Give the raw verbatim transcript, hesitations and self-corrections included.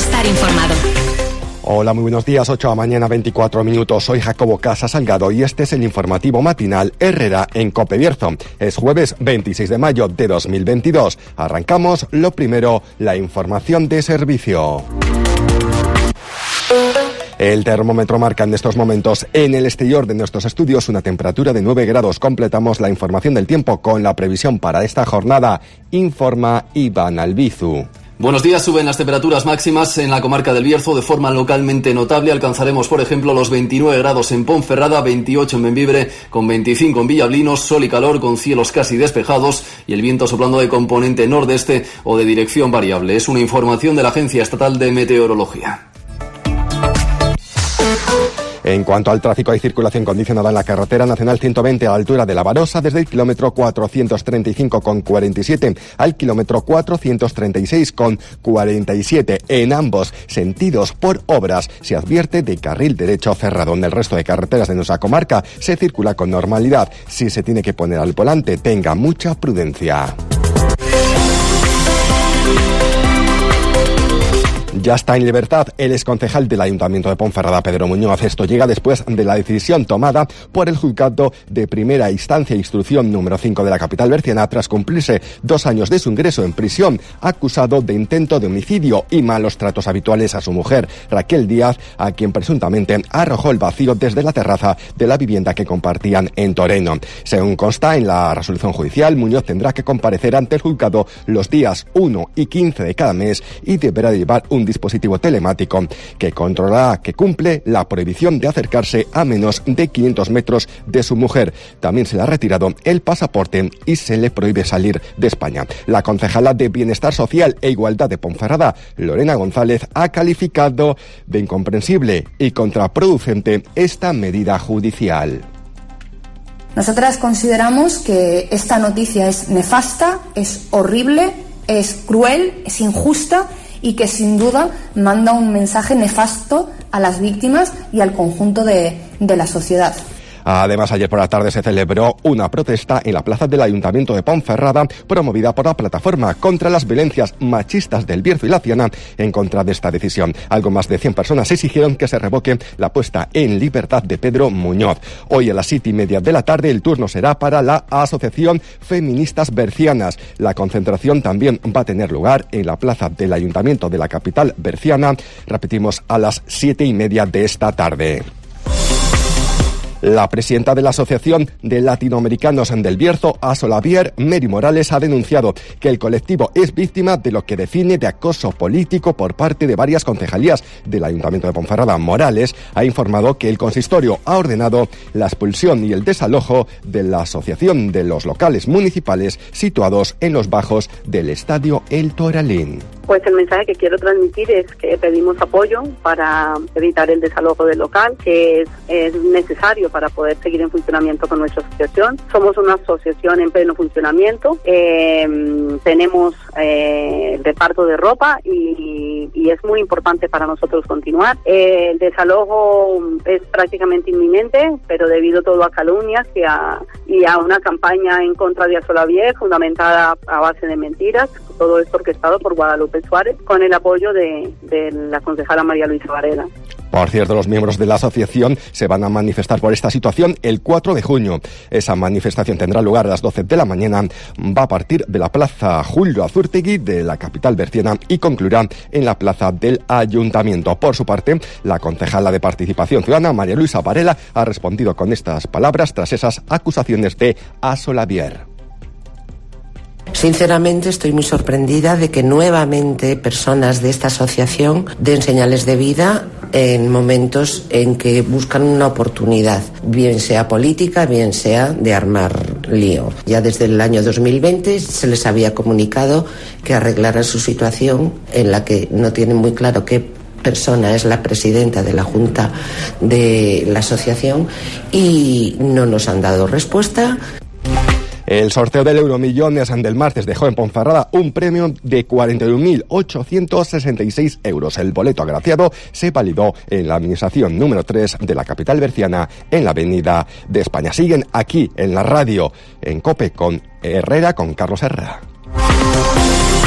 estar informado. Hola, muy buenos días, ocho de la mañana, veinticuatro minutos. Soy Jacobo Casas Salgado y este es el informativo matinal Herrera en COPE Bierzo. Es jueves veintiséis de mayo de dos mil veintidós. Arrancamos, lo primero, la información de servicio. El termómetro marca en estos momentos en el exterior de nuestros estudios una temperatura de nueve grados. Completamos la información del tiempo con la previsión para esta jornada. Informa Iván Albizu. Buenos días. Suben las temperaturas máximas en la comarca del Bierzo de forma localmente notable. Alcanzaremos, por ejemplo, los veintinueve grados en Ponferrada, veintiocho en Bembibre, con veinticinco en Villablinos, sol y calor con cielos casi despejados y el viento soplando de componente nordeste o de dirección variable. Es una información de la Agencia Estatal de Meteorología. En cuanto al tráfico, hay circulación condicionada en la carretera nacional ciento veinte a la altura de La Barosa, desde el kilómetro cuatrocientos treinta y cinco con cuarenta y siete al kilómetro cuatrocientos treinta y seis con cuarenta y siete. En ambos sentidos, por obras, se advierte de carril derecho cerrado. En el resto de carreteras de nuestra comarca se circula con normalidad. Si se tiene que poner al volante, tenga mucha prudencia. Ya está en libertad el exconcejal del Ayuntamiento de Ponferrada, Pedro Muñoz. Esto llega después de la decisión tomada por el Juzgado de Primera Instancia e Instrucción número cinco de la capital berciana tras cumplirse dos años de su ingreso en prisión, acusado de intento de homicidio y malos tratos habituales a su mujer, Raquel Díaz, a quien presuntamente arrojó el vacío desde la terraza de la vivienda que compartían en Toreno. Según consta en la resolución judicial, Muñoz tendrá que comparecer ante el juzgado los días uno y quince de cada mes y deberá llevar un dispositivo telemático que controlará que cumple la prohibición de acercarse a menos de quinientos metros de su mujer. También se le ha retirado el pasaporte y se le prohíbe salir de España. La concejala de Bienestar Social e Igualdad de Ponferrada, Lorena González, ha calificado de incomprensible y contraproducente esta medida judicial. Nosotras consideramos que esta noticia es nefasta, es horrible, es cruel, es injusta y que sin duda manda un mensaje nefasto a las víctimas y al conjunto de, de la sociedad. Además, ayer por la tarde se celebró una protesta en la plaza del Ayuntamiento de Ponferrada, promovida por la plataforma contra las violencias machistas del Bierzo y la Ciana, en contra de esta decisión. Algo más de cien personas exigieron que se revoque la puesta en libertad de Pedro Muñoz. Hoy a las siete y media de la tarde el turno será para la Asociación Feministas Bercianas. La concentración también va a tener lugar en la plaza del Ayuntamiento de la capital berciana. Repetimos, a las siete y media de esta tarde. La presidenta de la Asociación de Latinoamericanos del Bierzo, Asolabier, Mary Morales, ha denunciado que el colectivo es víctima de lo que define de acoso político por parte de varias concejalías del Ayuntamiento de Ponferrada. Morales ha informado que el consistorio ha ordenado la expulsión y el desalojo de la Asociación de los locales municipales situados en los bajos del Estadio El Toralín. Pues el mensaje que quiero transmitir es que pedimos apoyo para evitar el desalojo del local, que es, es necesario para poder seguir en funcionamiento con nuestra asociación. Somos una asociación en pleno funcionamiento, eh, tenemos eh, el reparto de ropa y, y es muy importante para nosotros continuar. Eh, el desalojo es prácticamente inminente, pero debido todo a calumnias y a, y a una campaña en contra de Asolabier fundamentada a base de mentiras, todo esto orquestado por Guadalupe Suárez, con el apoyo de, de la concejala María Luisa Varela. Por cierto, los miembros de la asociación se van a manifestar por esta situación el cuatro de junio. Esa manifestación tendrá lugar a las doce de la mañana, va a partir de la Plaza Julio Azurtegui de la capital berciana y concluirá en la Plaza del Ayuntamiento. Por su parte, la concejala de Participación Ciudadana, María Luisa Varela, ha respondido con estas palabras tras esas acusaciones de Asolabier. Sinceramente estoy muy sorprendida de que nuevamente personas de esta asociación den señales de vida en momentos en que buscan una oportunidad, bien sea política, bien sea de armar lío. Ya desde el año dos mil veinte se les había comunicado que arreglaran su situación, en la que no tienen muy claro qué persona es la presidenta de la Junta de la asociación, y no nos han dado respuesta. El sorteo del Euromillones del martes dejó en Ponferrada un premio de cuarenta y un mil ochocientos sesenta y seis euros. El boleto agraciado se validó en la administración número tres de la capital berciana, en la Avenida de España. Siguen aquí en la radio, en COPE, con Herrera, con Carlos Herrera.